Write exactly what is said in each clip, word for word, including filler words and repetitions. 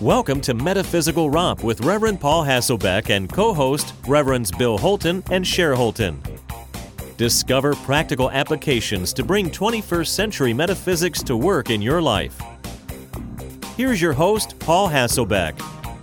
Welcome to Metaphysical Romp with Reverend Paul Hasselbeck and co-host Reverends Bill Holton and Cher Holton. Discover practical applications to bring twenty-first century metaphysics to work in your life. Here's your host, Paul Hasselbeck.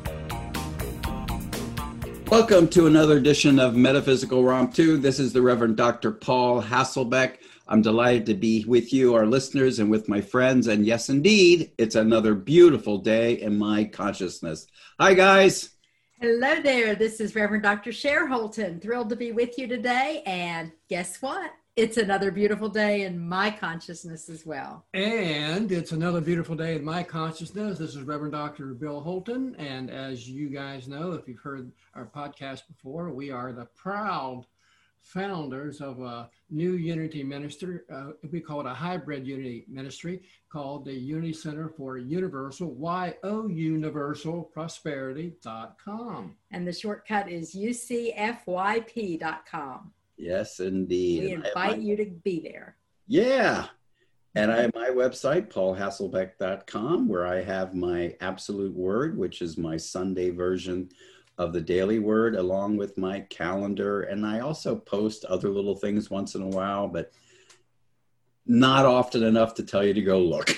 Welcome to another edition of Metaphysical Romp two. This is the Reverend Doctor Paul Hasselbeck. I'm delighted to be with you, our listeners, and with my friends. And yes, indeed, it's another beautiful day in my consciousness. Hi, guys. Hello there. This is Reverend Doctor Cher Holton. Thrilled to be with you today. And guess what? It's another beautiful day in my consciousness as well. And it's another beautiful day in my consciousness. This is Reverend Doctor Bill Holton. And as you guys know, if you've heard our podcast before, we are the proud founders of a new Unity ministry. Uh, we call it a hybrid Unity ministry called the Unity Center for Universal, Y O Universal Prosperity dot com. And the shortcut is U C F Y P dot com. Yes, indeed. We invite my, you to be there. Yeah. And I have my website, paul hasselbeck dot com, where I have my absolute word, which is my Sunday version of the daily word, along with my calendar. And I also post other little things once in a while, but not often enough to tell you to go look.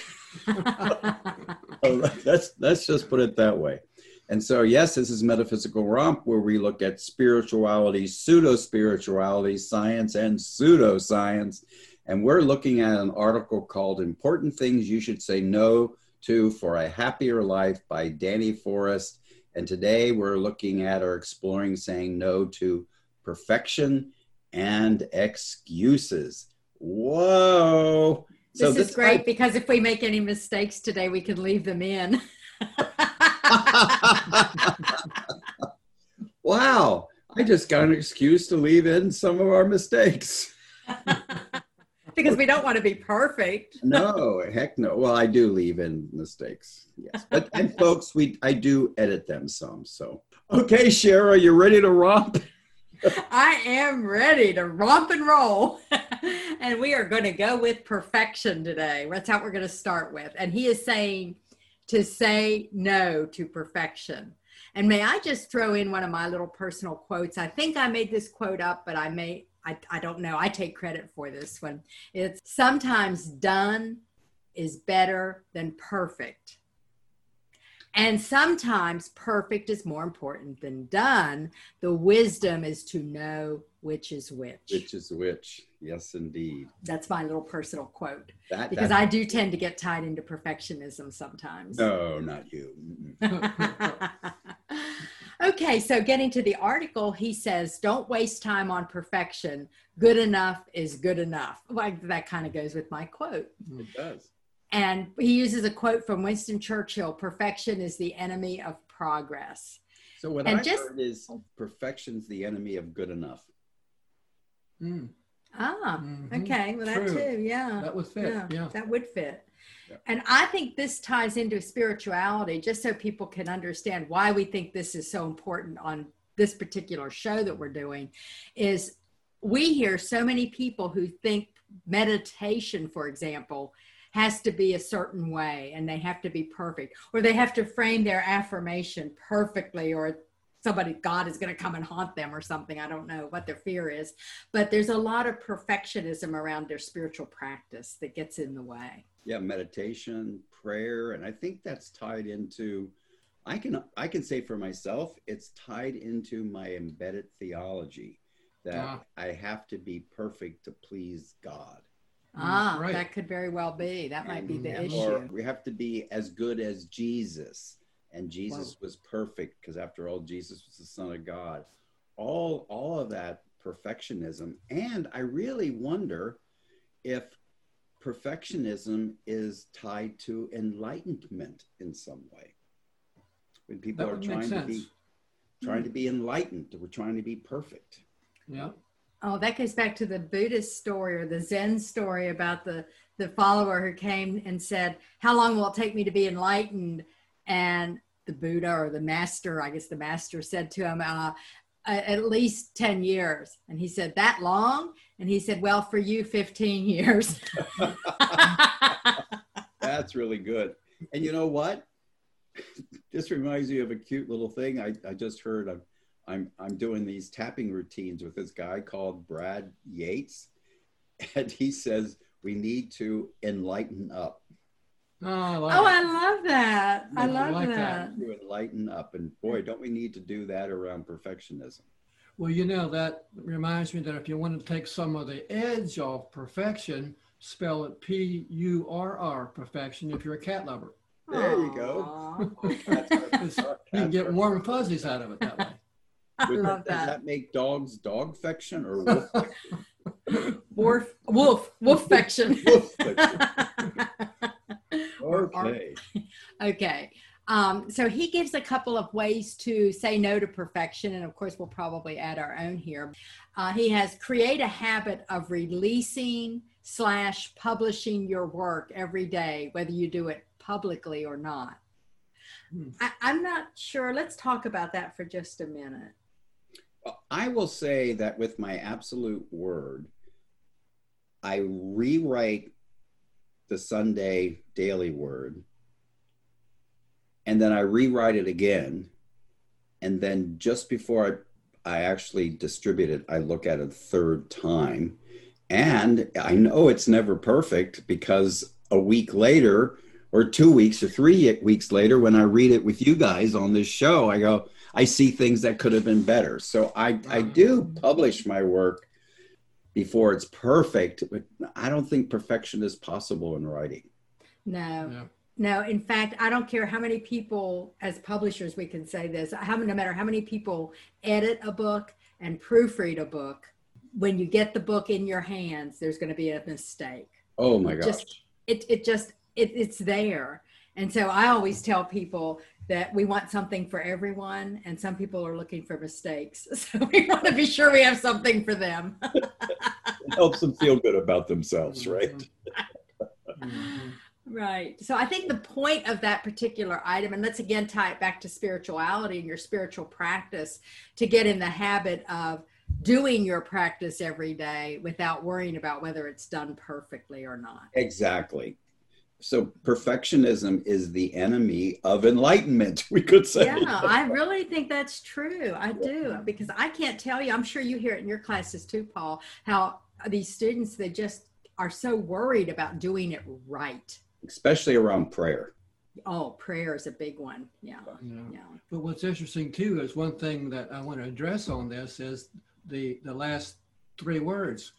let's, let's just put it that way. And so, yes, this is Metaphysical Romp, where we look at spirituality, pseudo-spirituality, science, and pseudoscience. And we're looking at an article called Important Things You Should Say No to for a Happier Life by Danny Forrest. And today we're looking at or exploring saying no to perfection and excuses. Whoa. This so is this great I, because if we make any mistakes today, we can leave them in. Wow. I just got an excuse to leave in some of our mistakes. Because we don't want to be perfect. No, heck no. Well, I do leave in mistakes. Yes. But and folks, we I do edit them some. So okay, Cher, are you ready to romp? I am ready to romp and roll. And we are going to go with perfection today. That's how we're going to start with. And he is saying to say no to perfection. And may I just throw in one of my little personal quotes? I think I made this quote up, but I may I, I don't know. I take credit for this one. It's sometimes done is better than perfect. And sometimes perfect is more important than done. The wisdom is to know which is which. Which is which. Yes, indeed. That's my little personal quote. That, because that, I do tend to get tied into perfectionism sometimes. No, not you. Okay, so getting to the article, he says, don't waste time on perfection. Good enough is good enough. Like that kind of goes with my quote. It does. And he uses a quote from Winston Churchill, perfection is the enemy of progress. So what and I just, heard is perfection's the enemy of good enough. Mm. Ah, mm-hmm. Okay. Well, True. that too, yeah. That would fit, yeah. yeah. That would fit. Yeah. And I think this ties into spirituality, just so people can understand why we think this is so important on this particular show that we're doing, is we hear so many people who think meditation, for example, has to be a certain way and they have to be perfect, or they have to frame their affirmation perfectly, or somebody, God is going to come and haunt them or something. I don't know what their fear is, but there's a lot of perfectionism around their spiritual practice that gets in the way. Yeah, meditation, prayer, and I think that's tied into, I can I can say for myself, it's tied into my embedded theology that Ah. I have to be perfect to please God. Ah, Right. that could very well be. That might be the Yeah. issue. Or we have to be as good as Jesus. And Jesus was perfect because after all, Jesus was the Son of God. All, all of that perfectionism. And I really wonder if perfectionism is tied to enlightenment in some way. When people That are would make trying to sense. be trying to be enlightened, we're trying to be perfect. Yeah. Oh, that goes back to the Buddhist story or the Zen story about the, the follower who came and said, how long will it take me to be enlightened? And the Buddha or the master, I guess the master said to him, uh, at least ten years. And he said, that long? And he said, well, for you, fifteen years. That's really good. And you know what? This reminds me of a cute little thing I, I just heard. I'm, I'm, I'm doing these tapping routines with this guy called Brad Yates. And he says, we need to enlighten up. Oh, I like Oh, it. I love that. I I love like that. that. To enlighten up. And boy, don't we need to do that around perfectionism. Well, you know, that reminds me that if you want to take some of the edge off perfection, spell it P U R R, perfection, if you're a cat lover. There you go. Aw. That's our- It's- You can get warm and fuzzies out of it that way. I Does love that that. make dogs dog-fection or wolf-fection? Wolf, wolf, wolf-fection. Wolf-fection. Okay. Okay. Um, so he gives a couple of ways to say no to perfection. And of course, we'll probably add our own here. Uh, he has create a habit of releasing slash publishing your work every day, whether you do it publicly or not. Hmm. I, I'm not sure. Let's talk about that for just a minute. I will say that with my absolute word, I rewrite the Sunday Daily Word, and then I rewrite it again. And then just before I, I actually distribute it, I look at it a third time. And I know it's never perfect because a week later, or two weeks or three weeks later, when I read it with you guys on this show, I go, I see things that could have been better. So I, I do publish my work before it's perfect, but I don't think perfection is possible in writing. No. Yeah. No, in fact, I don't care how many people, as publishers, we can say this, how, no matter how many people edit a book and proofread a book, when you get the book in your hands, there's going to be a mistake. Oh my gosh. Just, it, it just, it, it's there. And so I always tell people that we want something for everyone, and some people are looking for mistakes. So we want to be sure we have something for them. It helps them feel good about themselves, right? Mhm. Right. So I think the point of that particular item, and let's again tie it back to spirituality and your spiritual practice, to get in the habit of doing your practice every day without worrying about whether it's done perfectly or not. Exactly. So perfectionism is the enemy of enlightenment, we could say. Yeah, I really think that's true. I do, because I can't tell you, I'm sure you hear it in your classes too, Paul, how these students, they just are so worried about doing it right. Especially around prayer. Oh, prayer is a big one. Yeah. Yeah. Yeah. But what's interesting too is one thing that I want to address on this is the, the last three words,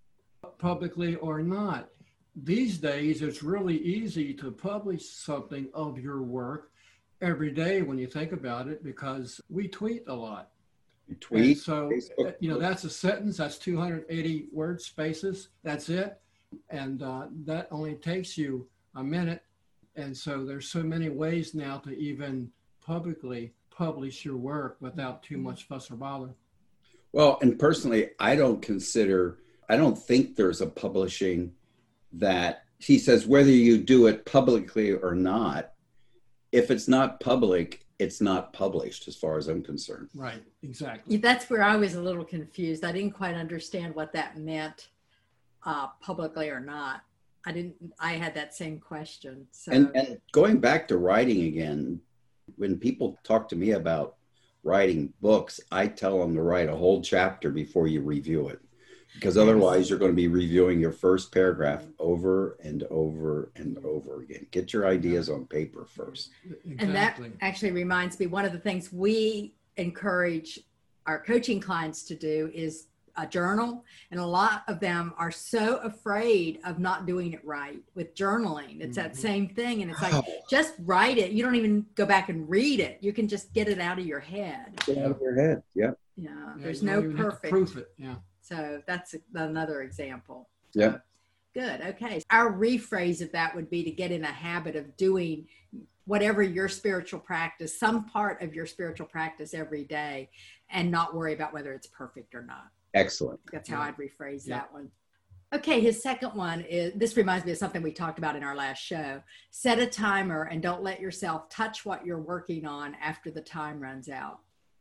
publicly or not. These days, it's really easy to publish something of your work every day when you think about it, because we tweet a lot. You tweet, And so, Facebook. you know, that's a sentence, that's two hundred eighty word spaces, that's it. And uh, that only takes you a minute. And so there's so many ways now to even publicly publish your work without too much fuss or bother. Well, and personally, I don't consider, I don't think there's a publishing that he says, whether you do it publicly or not, if it's not public, it's not published as far as I'm concerned. Right, exactly. That's where I was a little confused. I didn't quite understand what that meant, uh, publicly or not. I didn't, I had that same question. So, And, and going back to writing again, when people talk to me about writing books, I tell them to write a whole chapter before you review it. Because otherwise you're going to be reviewing your first paragraph over and over and over again. Get your ideas on paper first. and that Exactly. actually reminds me, one of the things we encourage our coaching clients to do is a journal. And a lot of them are so afraid of not doing it right with journaling. It's that Mhm. same thing. And it's like, Wow. just write it. You don't even go back and read it. You can just get it out of your head. Get out of your head. Yeah. Yeah. Yeah, There's you no don't even have to perfect. proof it. Yeah. So that's another example. Yeah. Good. Okay. Our rephrase of that would be to get in a habit of doing whatever your spiritual practice, some part of your spiritual practice every day, and not worry about whether it's perfect or not. Excellent. That's how Yeah. I'd rephrase Yeah. that one. Okay. His second one is, this reminds me of something we talked about in our last show. Set a timer and don't let yourself touch what you're working on after the time runs out.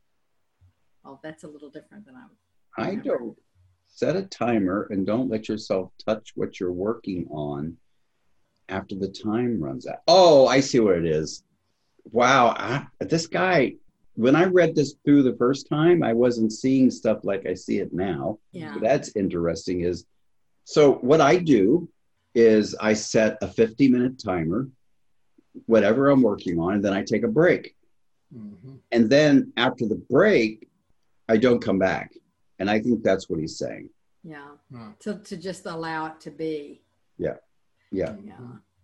Oh, that's a little different than I would. I don't set a timer and don't let yourself touch what you're working on after the time runs out. Oh, I see what it is. wow, I, this guy, when I read this through the first time, I wasn't seeing stuff like I see it now. Yeah. So that's interesting. Is so what I do is I set a fifty minute timer, whatever I'm working on, and then I take a break. Mm-hmm. And then after the break, I don't come back. And I think that's what he's saying. Yeah. Huh. So to just allow it to be. Yeah. Yeah. Yeah.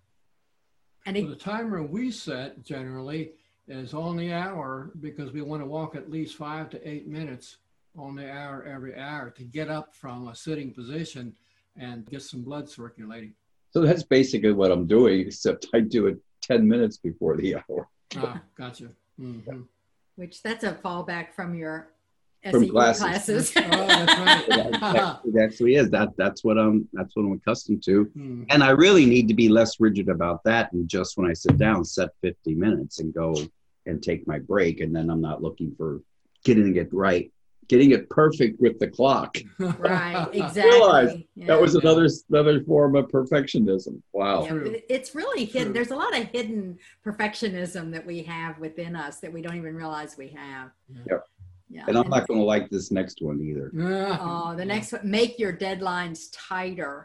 And it, well, the timer we set generally is on the hour because we want to walk at least five to eight minutes on the hour every hour to get up from a sitting position and get some blood circulating. So that's basically what I'm doing, except I do it ten minutes before the hour. Ah, gotcha. Mm-hmm. Which that's a fallback from your from S E O classes. classes. Oh, that's right. It actually is. That that's what I'm that's what I'm accustomed to. Mm-hmm. And I really need to be less rigid about that. And just when I sit down, set fifty minutes and go and take my break. And then I'm not looking for getting it right, getting it perfect with the clock. Right, exactly. Realize yeah. that was another another form of perfectionism. Wow. Yeah, it's really hidden. True. There's a lot of hidden perfectionism that we have within us that we don't even realize we have. Yep. Yeah. And I'm not going to like this next one either. Oh, the next one, make your deadlines tighter.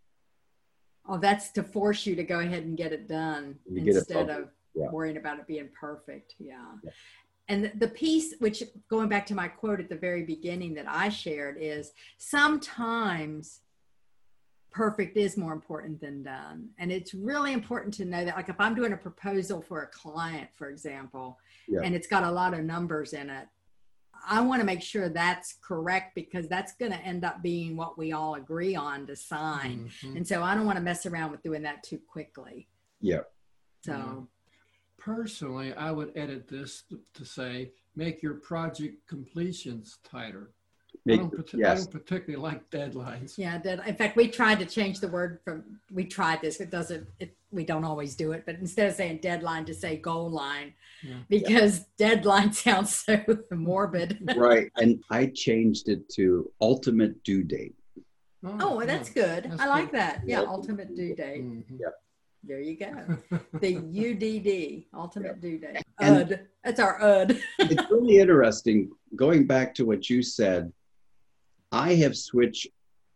Oh, that's to force you to go ahead and get it done You get it instead perfect. of Yeah. worrying about it being perfect. Yeah. Yeah. And the, the piece, which going back to my quote at the very beginning that I shared, is sometimes perfect is more important than done. And it's really important to know that, like if I'm doing a proposal for a client, for example, Yeah. and it's got a lot of numbers in it, I want to make sure that's correct because that's going to end up being what we all agree on to sign. Mm-hmm. And so I don't want to mess around with doing that too quickly. Yeah. So Mm-hmm. Personally, I would edit this to say, make your project completions tighter. Make, I, don't partic- yes. I don't particularly like deadlines. yeah, dead, in fact, we tried to change the word from, we tried this, it doesn't, it, we don't always do it, but instead of saying deadline to say goal line, Yeah. because deadline sounds so morbid. Right. And I changed it to ultimate due date. Oh, well, that's good. That's I like good. that. Yeah, Yep. ultimate due date. Mhm. There you go. The U D D, ultimate due date. And- U D. That's our U D. It's really interesting. Going back to what you said, I have switched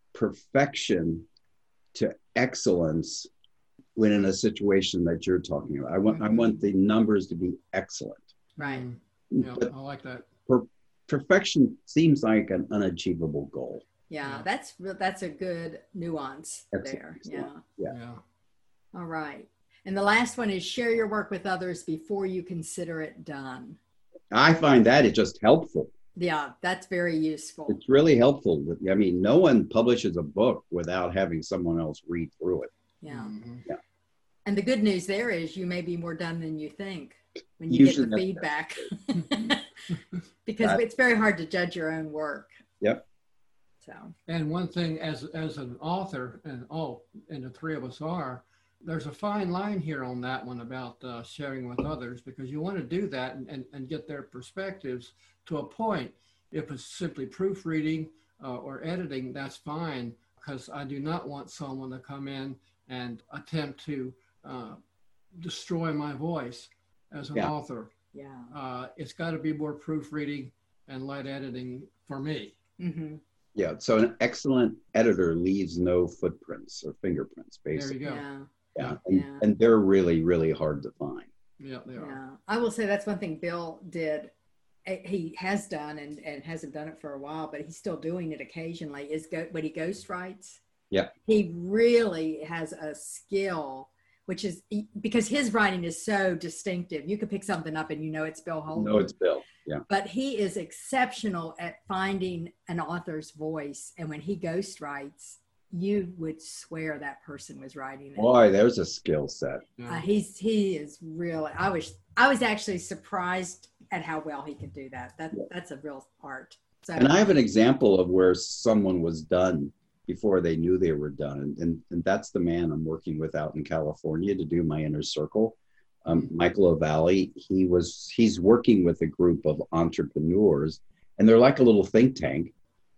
perfection to excellence when in a situation that you're talking about. I want I want the numbers to be excellent. Right. Mm, yeah, But I like that. per- perfection seems like an unachievable goal. Yeah, Yeah. that's real. That's a good nuance That's there. excellent. Yeah. Yeah. Yeah. All right. And the last one is share your work with others before you consider it done. I find that it's just helpful. Yeah, that's very useful. It's really helpful. I mean, no one publishes a book without having someone else read through it. Yeah. Mhm. And the good news there is you may be more done than you think when you Usually get the that's- feedback. Because That- it's very hard to judge your own work. Yep. So, And one thing as as an author, and oh, and the three of us are, there's a fine line here on that one about uh, sharing with others, because you want to do that and, and, and get their perspectives to a point. If it's simply proofreading uh, or editing, that's fine, because I do not want someone to come in and attempt to uh, destroy my voice as an Yeah. author. yeah. Uh, it's got to be more proofreading and light editing for me. Mm-hmm. Yeah. So an excellent editor leaves no footprints or fingerprints, There you basically. go. Yeah. Yeah. And, Yeah. and they're really, really hard to find. Yeah, they are. Yeah, I will say that's one thing Bill did. eh, He has done and, and hasn't done it for a while, but he's still doing it occasionally. Is go when he ghost writes. Yeah. He really has a skill, which is because his writing is so distinctive. You could pick something up and you know it's Bill Holden. No, it's Bill. Yeah. But he is exceptional at finding an author's voice, and when he ghost writes, you would swear that person was writing it. Boy, there's a skill set. Uh, he's he is really. I was I was actually surprised at how well he could do that. That Yeah. that's a real art. So And I have an example of where someone was done before they knew they were done. And, and, and that's the man I'm working with out in California to do my inner circle. Um, Michael O'Valley, he was, he's working with a group of entrepreneurs, and they're like a little think tank.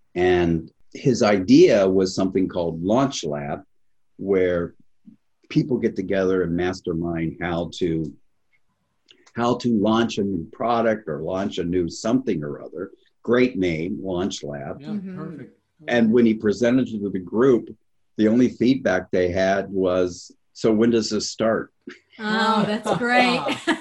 And his idea was something called Launch Lab, where people get together and mastermind how to how to launch a new product or launch a new something or other. Great name, Launch Lab. Yeah, Mhm. perfect. And when he presented to the group, the only feedback they had was, so when does this start? Oh, that's great.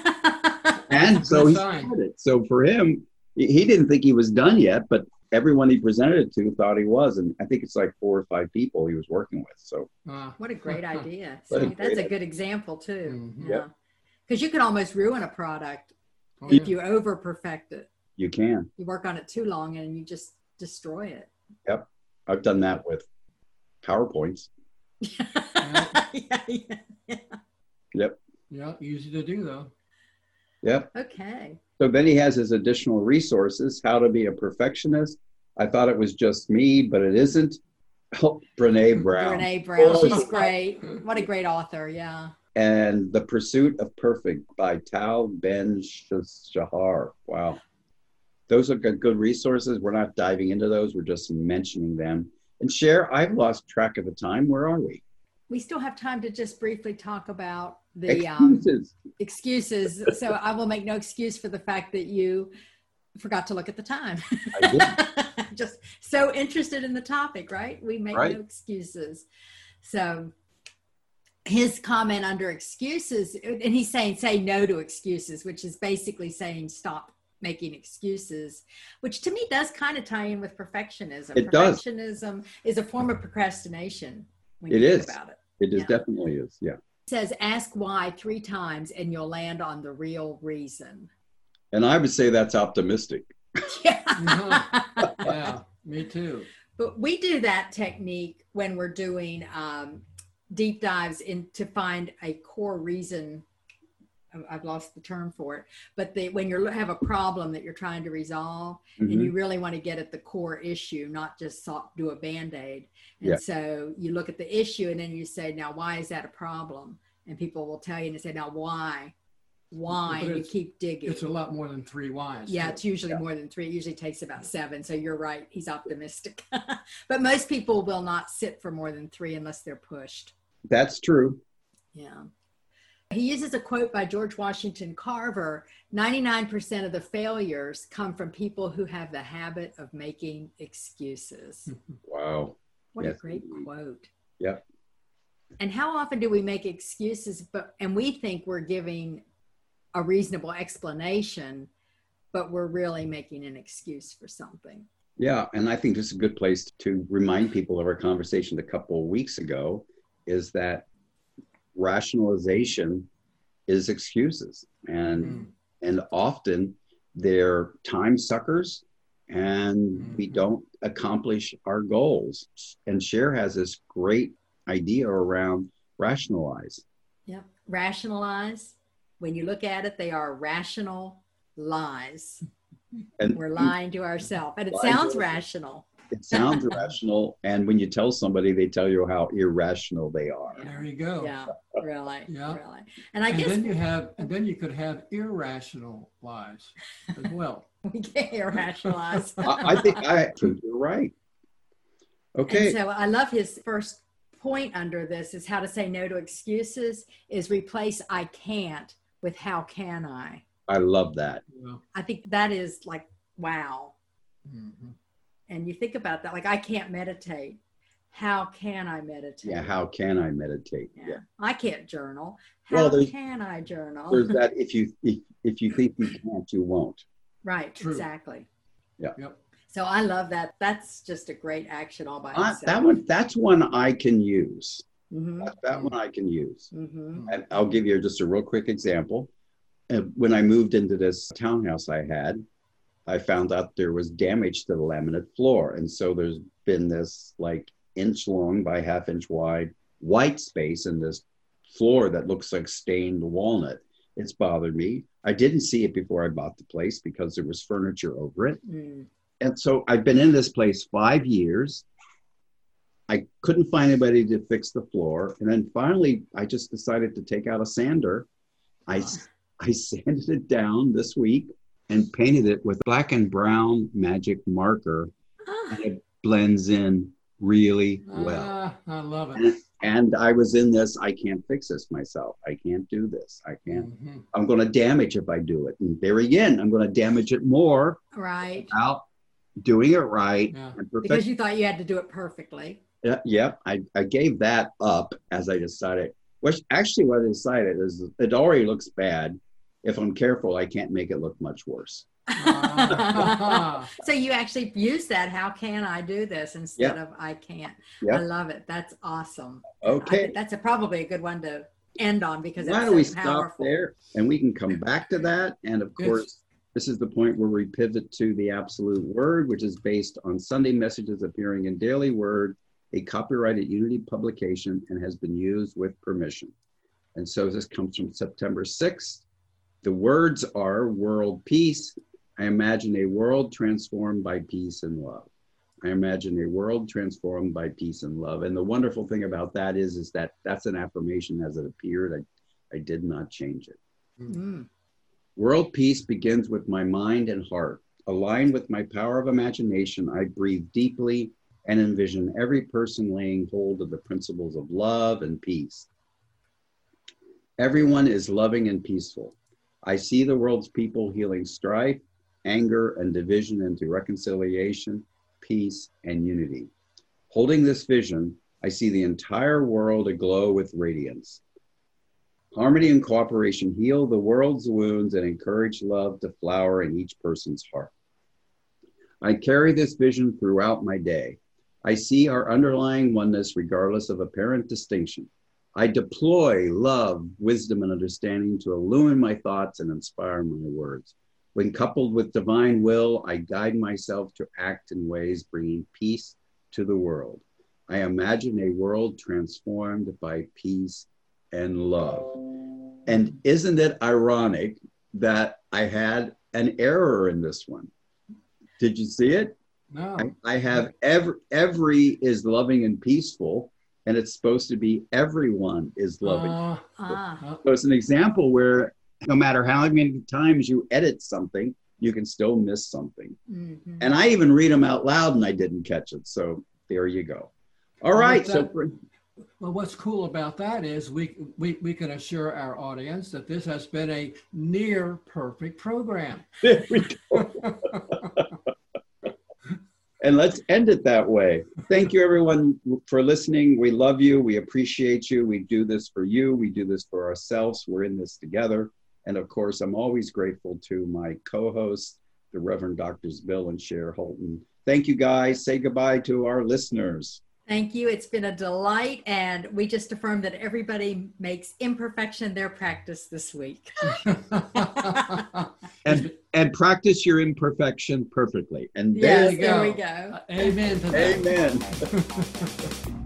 And so Good he sign. started. So for him, he he didn't think he was done yet, but everyone he presented it to thought he was. And I think it's like four or five people he was working with. So Uh, What a great idea. What a See, that's great a good example too. Mhm. Yeah. Because you can almost ruin a product oh, if yeah. you over perfect it. you can. You work on it too long and you just destroy it. I've done that with PowerPoints. yeah, yeah, yeah. Yep. Yeah, easy to do though. Yep. Okay. So then he has his additional resources, how to be a perfectionist. I thought it was just me, but it isn't. Oh, Brene Brown. Brene Brown. Oh. She's great. What a great author. Yeah. And The Pursuit of Perfect by Tal Ben-Shahar. Wow. Those are good, good resources. We're not diving into those. We're just mentioning them. And Cher, I've lost track of the time. Where are we? We still have time to just briefly talk about the um, Excuses. excuses. So I will make no excuse for the fact that you forgot to look at the time. I Just so interested in the topic, right? We make Right. no excuses. So his comment under excuses, and he's saying say no to excuses, which is basically saying stop making excuses, which to me does kind of tie in with perfectionism. It does. Perfectionism is a form of procrastination when It you think is. about it. It is Yeah. definitely is. Yeah. It says ask why three times and you'll land on the real reason. And I would say that's optimistic. Yeah. Yeah, me too. But we do that technique when we're doing um, deep dives in to find a core reason. I've lost the term for it, but the, when you have a problem that you're trying to resolve Mhm. and you really want to get at the core issue, not just so, do a Band-Aid. And Yeah. so you look at the issue and then you say, now, why is that a problem? And people will tell you and they say, now, why? Why? But And you it's- keep digging. It's a lot more than three whys. Yeah, too. it's usually more than three. It usually takes about seven. So you're right. He's optimistic. But most people will not sit for more than three unless they're pushed. That's true. Yeah. He uses a quote by George Washington Carver, ninety-nine percent of the failures come from people who have the habit of making excuses. Wow. What Yes, a great indeed. quote. Yep. And how often do we make excuses, but and we think we're giving a reasonable explanation, but we're really making an excuse for something. Yeah. And I think this is a good place to remind people of our conversation a couple of weeks ago is that rationalization is excuses. And Mm. and often they're time suckers and we Mhm. don't accomplish our goals. And Cher has this great idea around rationalize. Yep. Rationalize. When you look at it, they are rational lies. And We're lying to ourselves. And it Lying to sounds ourselves. rational. it sounds rational. And when you tell somebody, they tell you how irrational they are. There you go. Yeah, really. Yeah. Really. And I and guess then you have, and then you could have irrational lies as well. we can't rationalize. I, I think I think you're right. Okay. And so I love his first point under this is how to say no to excuses is replace I can't with how can I. I love that. Yeah. I think that is like, wow. Mhm. And you think about that, like I can't meditate. How can I meditate? Yeah. How can I meditate? Yeah. Yeah. I can't journal. How Well, there's- can I journal? There's that if you if, if you think you can't, you won't. Right, True. exactly. Yep. So I love that. That's just a great action all by I, itself. that one that's one I can use. Mm-hmm. That, that one I can use. Mm-hmm. And I'll give you just a real quick example. Uh, When I moved into this townhouse I had, I found out there was damage to the laminate floor. And so there's been this like inch long by half inch wide white space in this floor that looks like stained walnut. It's bothered me. I didn't see it before I bought the place because there was furniture over it. Mm. And so I've been in this place five years. I couldn't find anybody to fix the floor. And then finally, I just decided to take out a sander. I, Oh. I sanded it down this week and painted it with black and brown magic marker. Ah, And it blends in really well. Ah, I love And, it. And I was in this, I can't fix this myself. I can't do this. I can't. Mm-hmm. I'm going to damage if I do it. And there again, I'm going to damage it more. Right. Without doing it right. Yeah. And perfect- Because you thought you had to do it perfectly. Yeah, yeah. I, I gave that up as I decided, which actually what I decided is it already looks bad. If I'm careful, I can't make it look much worse. Uh, So you actually use that, how can I do this instead Yeah. of I can't. Yeah. I love it. That's awesome. I Okay. think that's a, probably a good one to end on because Why it's don't we so stop powerful. there and we can come back to that. And of Yes. course, this is the point where we pivot to the absolute word, which is based on Sunday messages appearing in Daily Word, a copyrighted Unity publication, and has been used with permission. And so this comes from September sixth. The words are world peace. I imagine a world transformed by peace and love. I imagine a world transformed by peace and love. And the wonderful thing about that is, is that that's an affirmation as it appeared. I, I did not change it. Mm. World peace begins with my mind and heart. Aligned with my power of imagination, I breathe deeply and envision every person laying hold of the principles of love and peace. Everyone is loving and peaceful. I see the world's people healing strife, anger, and division into reconciliation, peace, and unity. Holding this vision, I see the entire world aglow with radiance. Harmony and cooperation heal the world's wounds and encourage love to flower in each person's heart. I carry this vision throughout my day. I see our underlying oneness regardless of apparent distinction. I deploy love, wisdom, and understanding to illumine my thoughts and inspire my words. When coupled with divine will, I guide myself to act in ways bringing peace to the world. I imagine a world transformed by peace and love. And isn't it ironic that I had an error in this one? Did you see it? no. I, I have every, every is loving and peaceful, and it's supposed to be everyone is loving. Uh, Ah. uh, So it's an example where no matter how many times you edit something, you can still miss something. Mhm. And I even read them out loud and I didn't catch it. So there you go. All right. So for, well, what's cool about that is we, we, we can assure our audience that this has been a near perfect program. there we go. And let's end it that way. Thank you, everyone, for listening. We love you. We appreciate you. We do this for you. We do this for ourselves. We're in this together. And of course, I'm always grateful to my co-hosts, the Reverend Doctors Bill and Cher Holton. Thank you, guys. Say goodbye to our listeners. Thank you. It's been a delight. And we just affirmed that everybody makes imperfection their practice this week. And, and practice your imperfection perfectly. And Yes, there, there go. we go. Amen to that. amen.